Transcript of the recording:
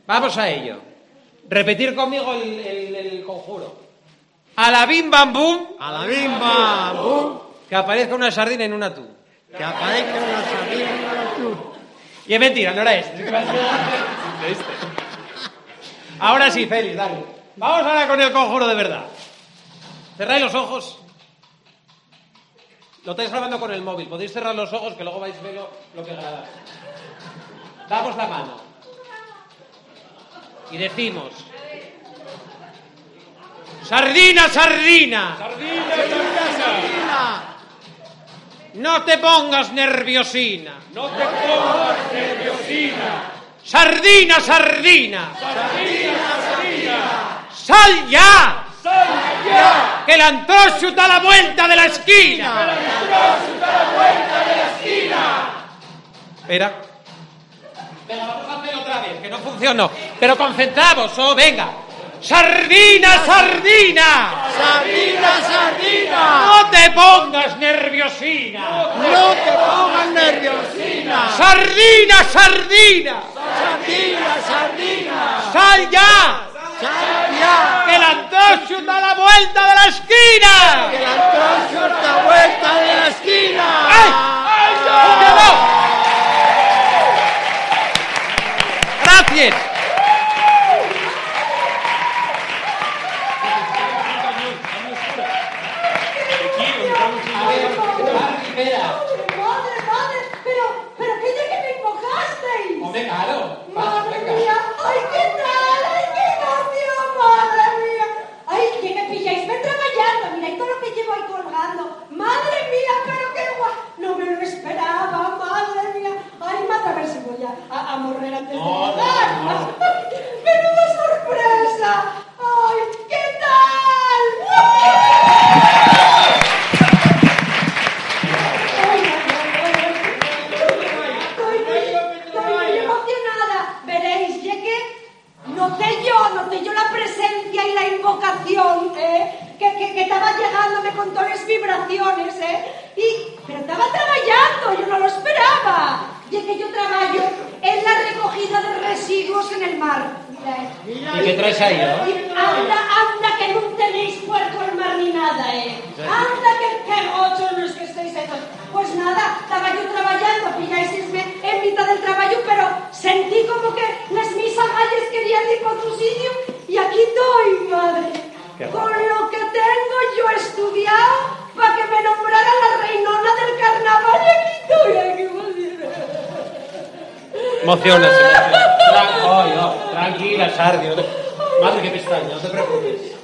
Vamos a ello. Repetir conmigo el conjuro. A la bim bam bum. A la bim bam bum. Que aparezca una sardina en un atún. Que aparezca una sardina en un atún. Y es mentira, no era este. Ahora sí, Félix, dale. Vamos ahora con el conjuro de verdad. Cerráis los ojos. Lo estáis grabando con el móvil. Podéis cerrar los ojos que luego vais a ver lo que grabáis. Damos la mano. Y decimos... ¡Sardina, sardina! ¡Sardina, sardina, sardina! ¡No te pongas nerviosina! ¡No te pongas nerviosina! ¡Sardina, sardina! ¡Sardina, sardina! ¡Sal ya! ¡Sal ya! ¡Que el antrocho está a la vuelta de la esquina! ¡Que el antrocho está a la vuelta de la esquina! Espera. Venga, vamos a hacerlo otra vez, que no funcionó. Pero concentraos, venga. ¡Sardina, sardina! ¡Sardina, sardina! ¡No te pongas nerviosina! ¡No te pongas nerviosina! ¡Sardina, sardina! ¡Sardina, sardina! ¡Sal ya! ¡Sal ya! ¡Que el antrocho está a la vuelta de la esquina! ¡Que el antrocho está a la vuelta de la esquina! ¡Ay! ¡Ay, ¡Funcionó! ¡Gracias! Madre, pero ¿qué de que me empujasteis? Hombre, claro. Madre mía, ay, ¿qué tal? Ay, qué emoción, madre mía. Ay, que me pilláis, me trabajando, mira, y todo lo que llevo ahí colgando. Madre mía, pero qué guay. No me lo esperaba, madre mía. Ay, madre, a ver si voy a morrer antes de llegar. ¡Menuda sorpresa! Ay, ¿qué tal? Noté yo la presencia y la invocación, que estaba llegándome con todas las vibraciones, pero estaba trabajando, yo no lo esperaba. Y es que yo trabajo en la recogida de residuos en el mar. ¿Y qué traes ahí, no? Anda, que no tenéis puerto al mar ni nada, Anda, que gochos no es que estéis hechos. Pues nada, estaba yo trabajando, pilláisme en mitad del trabajo, pero sentí como que las mis agallas querían ir para otro sitio y aquí estoy, madre. Con lo que tengo yo estudiado para que me nombrara la reinona del carnaval y aquí estoy. Ay, qué Emociona. Tranquila, Sardi. Madre, qué pestaña, no te preocupes.